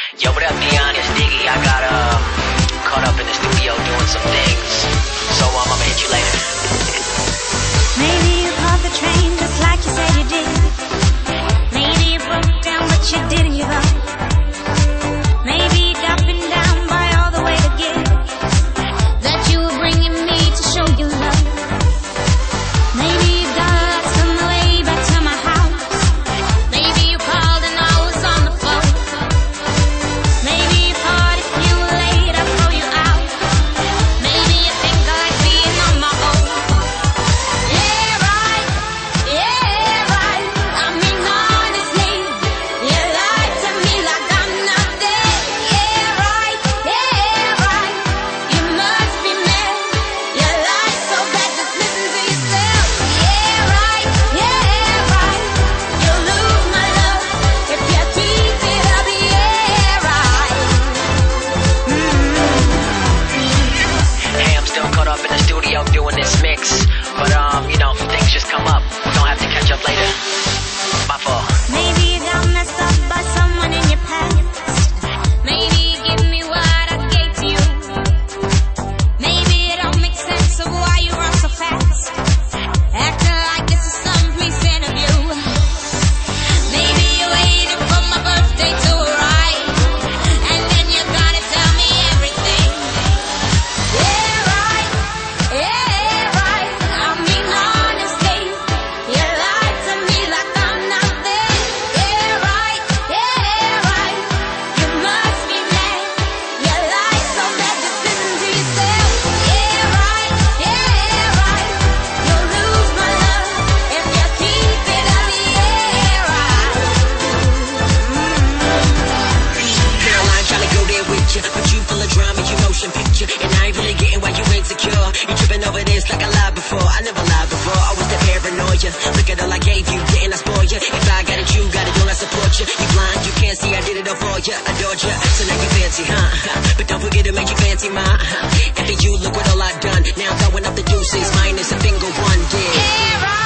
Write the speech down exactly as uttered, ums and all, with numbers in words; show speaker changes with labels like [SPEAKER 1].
[SPEAKER 1] Yo, what up, Dion? It's Diggy. I got uh, caught up in the studio doing some things, so um, I'm gonna hit you later.
[SPEAKER 2] Maybe you caught the train just like you said you did. Maybe you broke down, but you didn't give up. Maybe you got pinned down by all the way to get that you were bringing me to show you love. Maybe you got some way back to my house. Maybe you called and I was on the phone. Maybe you thought if you were late I'd throw you out. Maybe you think I like being on my own. Yeah, right, yeah, right. I mean honestly, you lied to me like I'm not there. Yeah, right, yeah, right. You must be mad. You lied so bad, just listen to yourself. Yeah, right, yeah, right. You'll lose my love if you keep it up. Yeah, right.
[SPEAKER 1] Hey, I'm still caught up in the studio doing this mix, but um, you know, things just come up. We're gonna have to catch up later. My fault.
[SPEAKER 2] Maybe you got messed up by someone in your past. Maybe you give me what I gave to you. Maybe it don't make sense of why you run so fast, acting like this is some pleasing of you. Maybe you're waiting for my birthday to arrive, and then you're gonna tell me everything. Yeah, right, yeah, right. I mean honestly, you lied to me like I'm not there. Yeah, right, yeah, right. You must be mad. You lied so bad, just listen to yourself. Yeah, right, yeah, right. You'll lose my love if you keep it up. Yeah, right.
[SPEAKER 3] Girl, I'm tryna go there with you, but you full of drama, you motion picture, and I ain't really getting why you insecure. You tripping over this like I lied before. I never lied before. I was the paranoia. Look at all I gave you, didn't I spoil you? If I got it, you got it, don't I support you? You blind, you can't see I did it all for you. Adored you, so now you fancy, huh? But don't forget to make you fancy, ma. After you, look what all I done. Now I'm throwing up the deuces, minus a finger one, yeah.
[SPEAKER 2] Yeah, right.